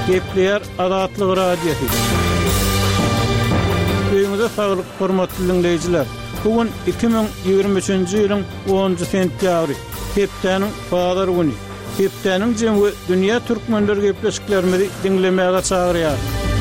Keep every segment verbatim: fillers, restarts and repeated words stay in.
Gepleyer Azatlyk Radiosu. Öýüňize saglyk, hormatly dinleýijiler. Bugün iki bin ýygrimi üçinji ýylyň onunçy sentýabry, hepdeniň bazar güni. Hepdeniň jemgy dünýä türkmenleri gepleşiklerimizi dinlemäge çagyrýar.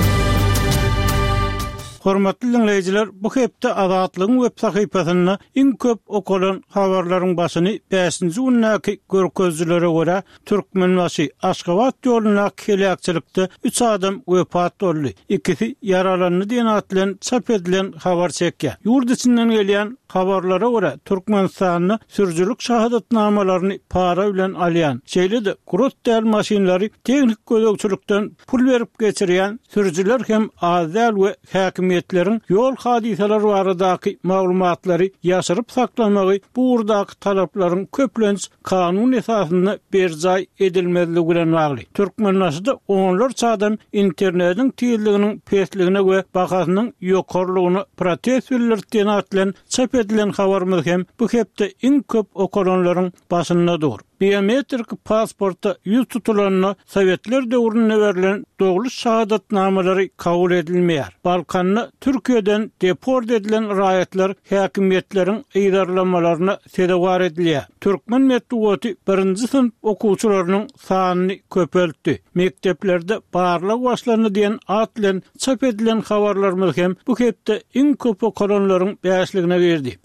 Hormatly dinleýijiler, bu hepde Azatlygyň web sahypasyna iň köp okulan habarlaryň başyny beşinji günnäki görkezlere görä Türkmenbaşy Aşgabat ýoluna kelekçilikde üç adam wepat boldy. İkisi yaralandy diýen atlan çap edilen habar çekýär. Ýurt içinden gelýän habarlara görä Türkmenistanyň sürjülük şahadatnamalaryny para bilen alýan, şeýle-de gurut däl maşinlary teknik gözegçilikden pul berip geçirýän sürjüler hem azal we häkimiýetleriň ýol hadiseleri baradaky maglumatlary ýaşyryp saklamagy bu urdaky talaplaryň köplenç kanun esasyna berjay edilmezligi bilen bagly. Türkmenbaşyda onlarca adam internetiň tezliginiň pesligine we bakasynyň ýokarlygyny protest bildirdiýen atlan çap edilen habarymyz hem bu hepde iň köp okulanlaryň başyndadyr. Biometrik pasporta yüz tutulanına Sovetler döwründe berilen dogly şahadatnamalary kabul edilmeýär. Balkanna Türkiýeden deport edilen raýatlar häkimiýetleriň ýydarlamalaryna sebäp edilýär. Türkmen medeniýeti birinji sınıf okuwçylarynyň sanyny köpeltdi. Mekteplerde barlyk başlany diýen at bilen çap edilen habarlarymyz hem bu hepde iň köp okulanlaryň beşligine berdi.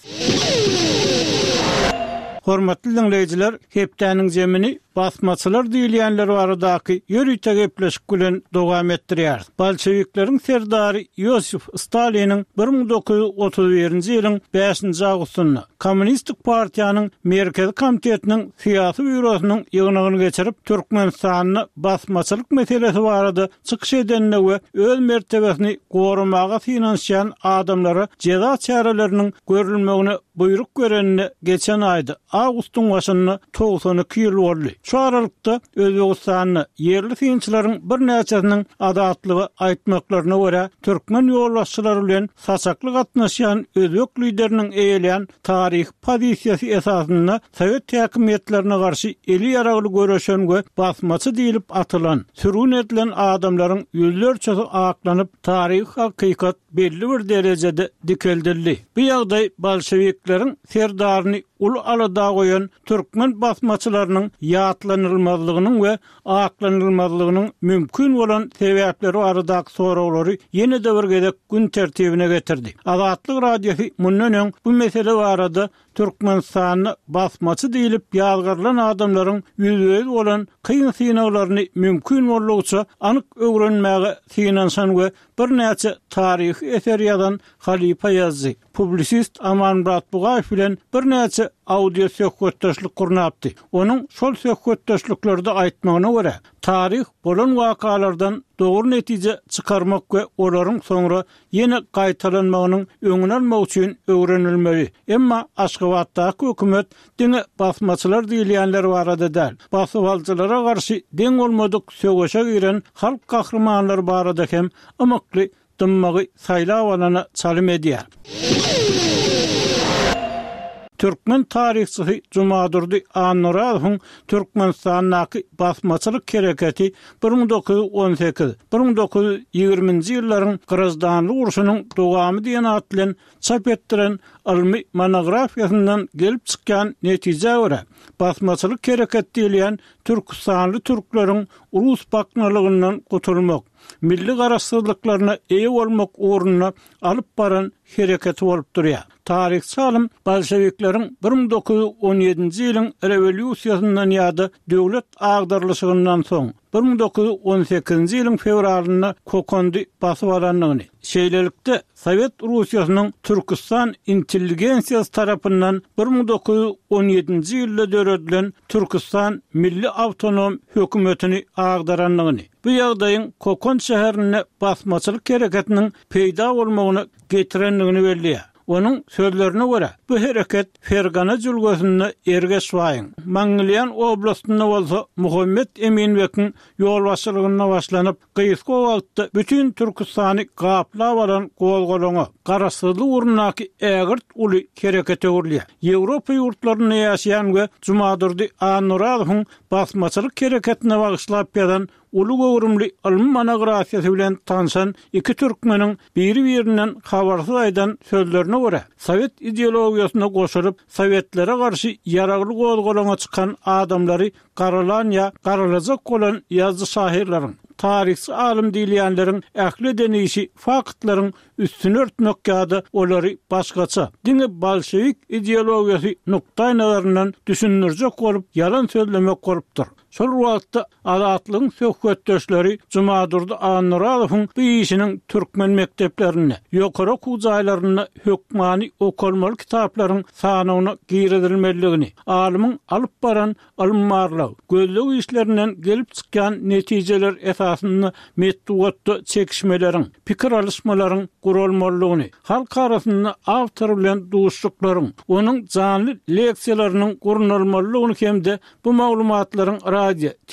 Hormatly dinleýijiler, hepdeniň jemini basmaçylar diýilýänler baradaky ýörüýte gepleşik bilen dowam etdirýär. Bolşewikleriň serdary Ýosif Staliniň bir ming dokuz ýuz otuz birinji ýylyň beşinji awgustyna Kommunistik partiýanyň Merkezi komitetiniň syýasy bürosynyň ýygynyny geçirip Türkmenistanyny basmaçylyk meselesi barada çykyş edenine we öz mertebesini gorumaga finansiýan adamlara ceza çäreleriniň görülmegine buyruk görenine geçen aýda awgustyň başynda doksan iki ýyl boldy. Şu aralykda Özbegistanyny yerli synçylaryň bir näçesiniň adatlygy aýtmaklaryna görä türkmen ýolbaşçylary bilen saçakly gatnaşýan özbek lideriniň eýelýän taryh pozisiýasy esasyna Sowet häkimiýetlerine garşy eli ýaragly görüşen we basmaçy diýilip atylan, sürgün edilen adamlaryň ýüzlerçe aklanyp taryh hakykat belli bir derejede dikeldirdi. Bu ýagdaý bolşewikleriň serdaryny ul alada goýan türkmen basmaçylarynyň ýatlanylmazlygynyň we aklanylmazlygynyň mümkin bolan sebäpleri baradaky soraglary ýene-de bir gezek gün tertibine getirdi. Azatlyk Radiosu mundan öň bu mesele barada Türkmenistanyny basmaçy diýilip ýazgyrylan adamlaryň ýüzüňiz bolan kıyın synaglaryny mümkin bolýarça anyk öwrenmäge synansan we bir näçe taryh eser ýazan Halipa ýazdy. Publisist Aman Murat Bugaýew bilen bir näçe audio söhbetdeşlik gurnapdy. Onuň şol söhbetdeşliklerinde aýtmagyna görä, taryh bolan wakalardan dogry netije çykarmak we olaryň soňra ýene gaýtalanmagynyň öňüne almak üçin öwrenilmeli. Emma Aşgabatdaky hökümet diňe basmaçylar diýilýänler barada däl. Basmaçylara garşy deň bolmadyk söwüşe giren halk gahrymanlary barada hem amakly dymmagy saýlap alana çalym edýär. Türkmen tarihçisi Jumadurdy Anuradowyň Türkmenistanyň basmaçylyk hereketi bir ming dokuz ýuz on sekiz - bir ming dokuz ýuz ýygrimiňji ýyllaryň Gyrgyzstanly uruşynyň dowamy diýen at bilen çap etdiren ilmi monografiýasyndan gelip çykýan netije görä basmaçylyk hereketi diýilýän Türkistanly türkleriň urus baknalygyndan gutulmak, milli garaşsyzlyklaryna eýe bolmak uğruna alyp baran hereketi bolup durýar. Tarihçi alim bolşewikleriň bir ming dokuz ýuz on ýedinji ýylyň rewolýusiýasyndan ýa-da döwlet agdarlyşygyndan soň bir ming dokuz ýuz on sekizinji ýylyň fevralyna kokondy basyp alanlygyny, şeýlelikde Sowet Russiýasynyň Türkistan intelligensiýasy tarapyndan bir ming dokuz ýuz on ýedinji ýylda döredilen Türkistan milli awtonom hökümetini agdaranlygyny, bu ýagdaýyň Kokon şäherine basmaçylyk hereketiniň peýda bolmagyna getirenligini belliýär. Onun sözlerine göre bu hareket Fergana jülgösünde ergeşwaýyň. Manglyan oblastynda bolsa Muhammed Eminbekiň ýolbaşçylygyna başlanyp Gysga wagtda bütün Türkistany gaplap alan golgolaňa garaşsyzlyk urnaky ägirt uly herekete gurulýar. Ýewropa ýurtlaryna ýaşaýan we Jumadurdy Anuradowyň basmaçylyk hereketine bagyşlap ýazan ulu gowrumly ilm monografiyasy bilen tanşan iki türkmeniň biri-birinden habarsyz aýdan sözlerine görä, Sowet ideologiýasyna goşulyp, Sowetlere garşy ýaragly gozgolana çykan adamlary garalan ýa garalajak bolan ýazgy şahirleriň, tarihçi alim diýilýänleriň ähli denişi faktlaryň üstüne örtmek ýa-da olary başgaça diňe bolşewik ideologiýasy nukta nazaryndan düşünürjek bolup yalan sözlemek bolupdyr. Şol wagtda azatlygyň söhbetdeşleri Jumadurdy Anuradowyň bu işiniň türkmen mekteplerine, ýokary okuw jaýlaryna hökmany okulmaly kitaplaryň sanawyna giredilmeligini, alymyň alyp baran alymmarlyk, gözlegi işlerinden gelip çykkan netijeler esasynda metduatda çekişmeleriň, pikir alışmalaryň gurulmalygyny, halk arasynda awtor bilen duşluklaryň, onuň janly leksiýalarynyň gurulmalygyny hemde bu maglumatlaryň radio,